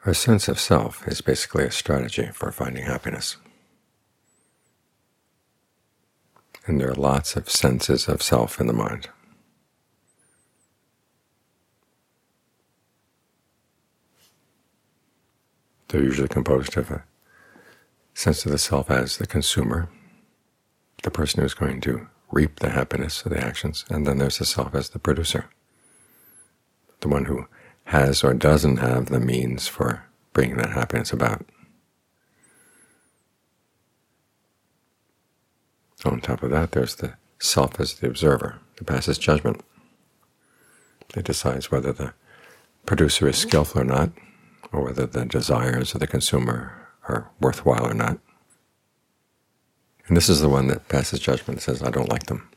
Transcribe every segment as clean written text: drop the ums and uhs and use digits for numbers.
Our sense of self is basically a strategy for finding happiness. And there are lots of senses of self in the mind. They're usually composed of a sense of the self as the consumer, the person who's going to reap the happiness of the actions, and then there's the self as the producer, the one who has or doesn't have the means for bringing that happiness about. On top of that, there's the self as the observer, who passes judgment. It decides whether the producer is skillful or not, or whether the desires of the consumer are worthwhile or not. And this is the one that passes judgment and says, I don't like them.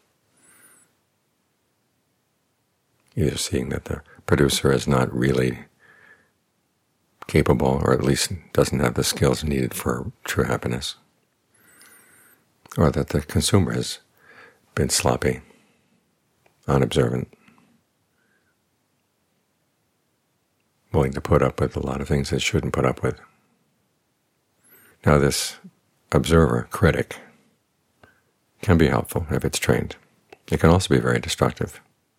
Either seeing that the producer is not really capable, or at least doesn't have the skills needed for true happiness, or that the consumer has been sloppy, unobservant, willing to put up with a lot of things it shouldn't put up with. Now this observer, critic, can be helpful if it's trained. It can also be very destructive.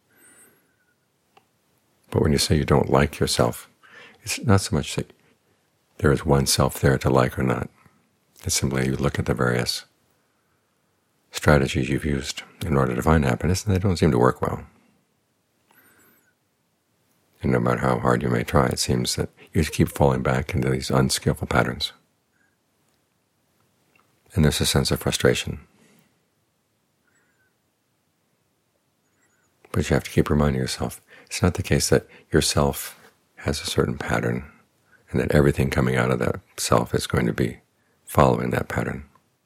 But when you say you don't like yourself, it's not so much that there is one self there to like or not. It's simply you look at the various strategies you've used in order to find happiness, and they don't seem to work well. And no matter how hard you may try, it seems that you keep falling back into these unskillful patterns. And there's a sense of frustration. But you have to keep reminding yourself, it's not the case that yourself has a certain pattern and that everything coming out of that self is going to be following that pattern.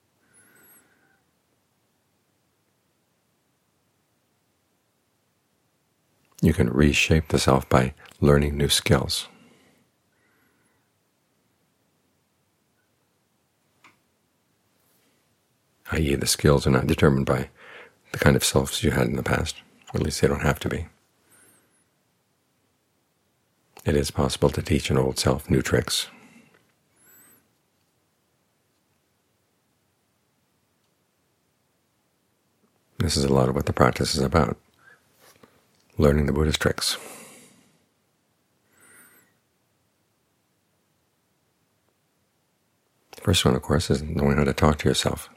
You can reshape the self by learning new skills. I.e., the skills are not determined by the kind of selves you had in the past, or at least they don't have to be. It is possible to teach an old self new tricks. This is a lot of what the practice is about. Learning the Buddha's tricks. The first one, of course, is knowing how to talk to yourself.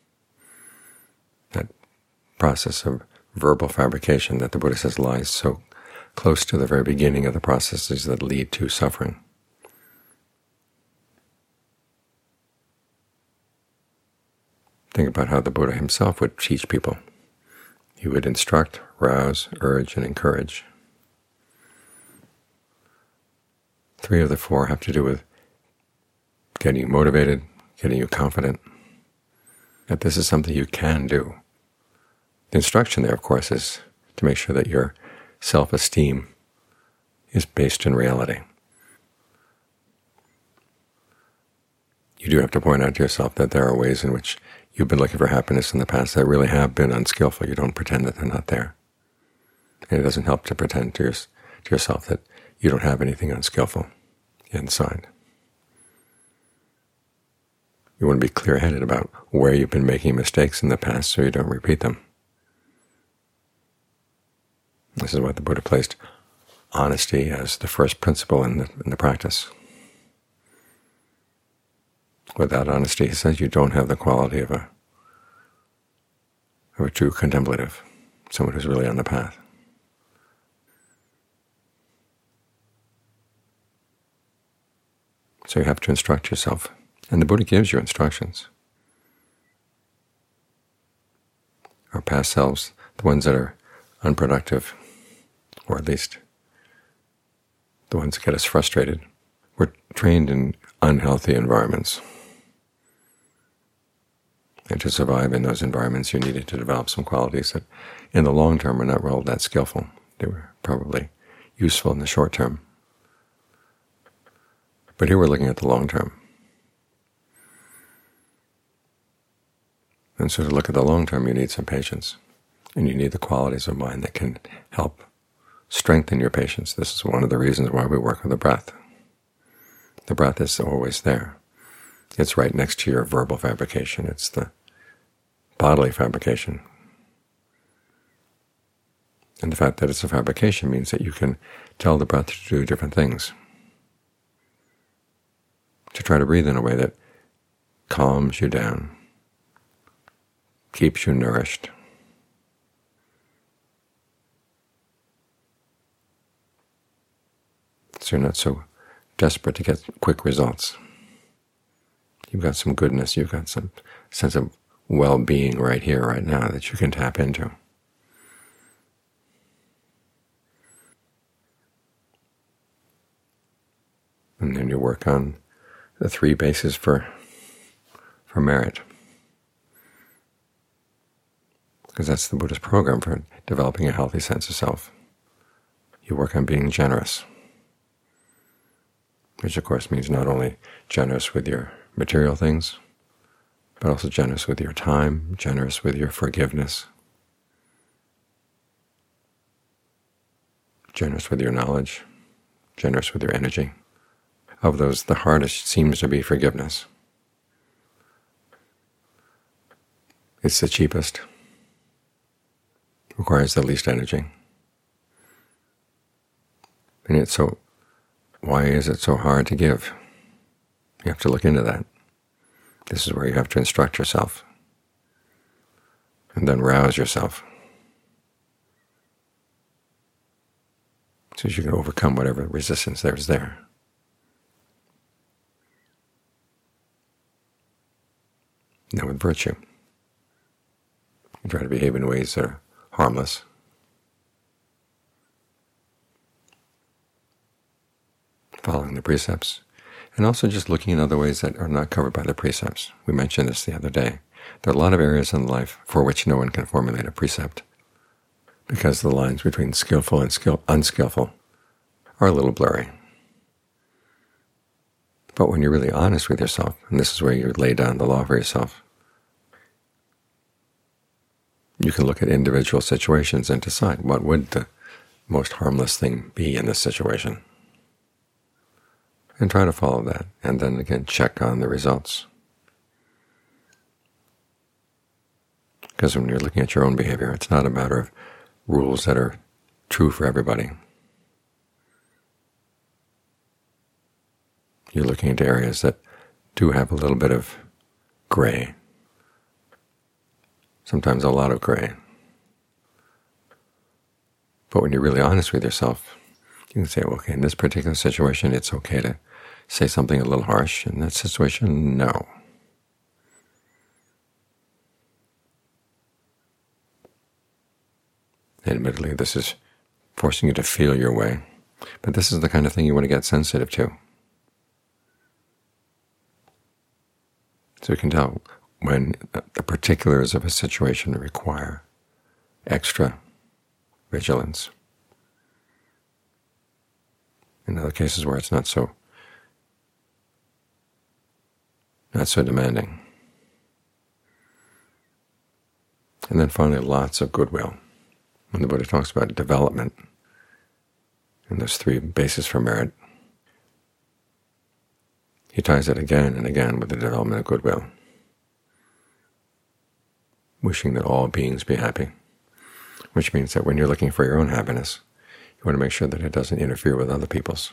That process of verbal fabrication that the Buddha says lies so close to the very beginning of the processes that lead to suffering. Think about how the Buddha himself would teach people. He would instruct, rouse, urge, and encourage. 3 of the 4 have to do with getting you motivated, getting you confident, that this is something you can do. The instruction there, of course, is to make sure that your self-esteem is based in reality. You do have to point out to yourself that there are ways in which you've been looking for happiness in the past that really have been unskillful. You don't pretend that they're not there. And it doesn't help to pretend to yourself that you don't have anything unskillful inside. You want to be clear-headed about where you've been making mistakes in the past so you don't repeat them. This is what the Buddha placed honesty as the first principle in the practice. Without honesty, he says, you don't have the quality of a true contemplative, someone who's really on the path. So you have to instruct yourself, and the Buddha gives you instructions. Our past selves, the ones that are unproductive, or at least the ones that get us frustrated, were trained in unhealthy environments. And to survive in those environments, you needed to develop some qualities that in the long term were not all that skillful. They were probably useful in the short term. But here we're looking at the long term. And so to look at the long term, you need some patience. And you need the qualities of mind that can help strengthen your patience. This is one of the reasons why we work with the breath. The breath is always there. It's right next to your verbal fabrication. It's the bodily fabrication. And the fact that it's a fabrication means that you can tell the breath to do different things, to try to breathe in a way that calms you down, keeps you nourished. So you're not so desperate to get quick results. You've got some goodness, you've got some sense of well-being right here, right now, that you can tap into. And then you work on the 3 bases for merit, because that's the Buddhist program for developing a healthy sense of self. You work on being generous, which of course means not only generous with your material things, but also generous with your time, generous with your forgiveness, generous with your knowledge, generous with your energy. Of those, the hardest seems to be forgiveness. It's the cheapest, requires the least energy. And why is it so hard to give? You have to look into that. This is where you have to instruct yourself, and then rouse yourself, so you can overcome whatever resistance there is there. Now with virtue, you try to behave in ways that are harmless, following the precepts, and also just looking in other ways that are not covered by the precepts. We mentioned this the other day. There are a lot of areas in life for which no one can formulate a precept, because the lines between skillful and unskillful are a little blurry. But when you're really honest with yourself, and this is where you lay down the law for yourself, you can look at individual situations and decide what would the most harmless thing be in this situation, and try to follow that, and then again check on the results. Because when you're looking at your own behavior, it's not a matter of rules that are true for everybody. You're looking into areas that do have a little bit of gray, sometimes a lot of gray. But when you're really honest with yourself, you can say, well, okay, in this particular situation, it's okay to say something a little harsh. In that situation, no. Admittedly, this is forcing you to feel your way, but this is the kind of thing you want to get sensitive to. So you can tell when the particulars of a situation require extra vigilance. In other cases where it's not so demanding. And then finally, lots of goodwill. When the Buddha talks about development, and those 3 bases for merit, he ties it again and again with the development of goodwill, wishing that all beings be happy, which means that when you're looking for your own happiness, you want to make sure that it doesn't interfere with other people's,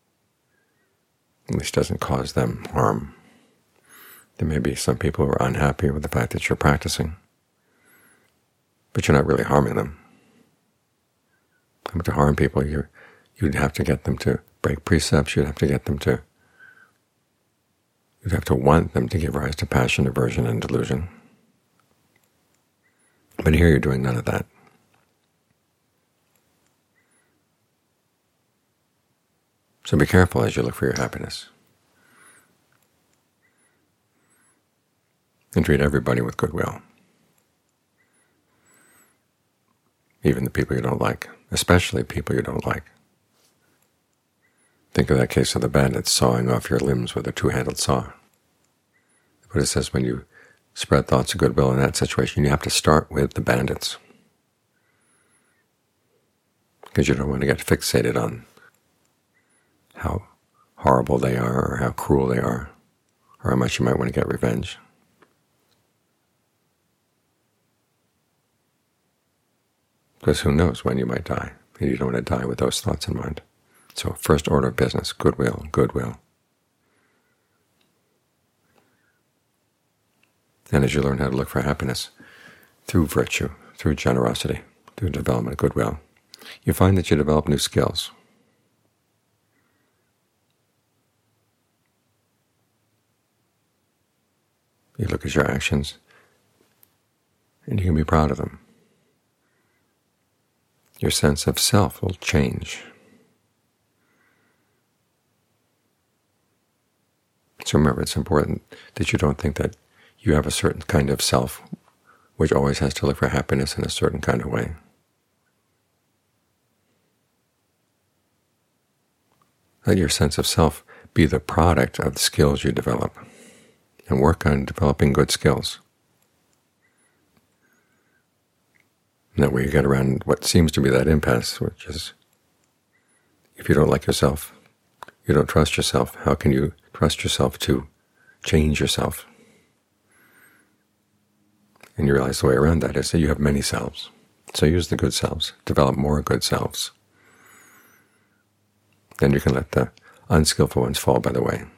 at least doesn't cause them harm. There may be some people who are unhappy with the fact that you're practicing, but you're not really harming them. To harm people, you'd have to get them to break precepts, you'd have to want them to give rise to passion, aversion, and delusion. But here you're doing none of that. So be careful as you look for your happiness. And treat everybody with goodwill, even the people you don't like, especially people you don't like. Think of that case of the bandits sawing off your limbs with a 2-handled saw. The Buddha says when you spread thoughts of goodwill in that situation, you have to start with the bandits, because you don't want to get fixated on how horrible they are, or how cruel they are, or how much you might want to get revenge. Because who knows when you might die, and you don't want to die with those thoughts in mind. So first order of business, goodwill, goodwill. And as you learn how to look for happiness through virtue, through generosity, through development of goodwill, you find that you develop new skills. You look at your actions, and you can be proud of them. Your sense of self will change. So remember, it's important that you don't think that you have a certain kind of self which always has to look for happiness in a certain kind of way. Let your sense of self be the product of the skills you develop, and work on developing good skills. And that way you get around what seems to be that impasse, which is if you don't like yourself, you don't trust yourself, how can you trust yourself to change yourself? And you realize the way around that is that you have many selves. So use the good selves, develop more good selves. Then you can let the unskillful ones fall by the way.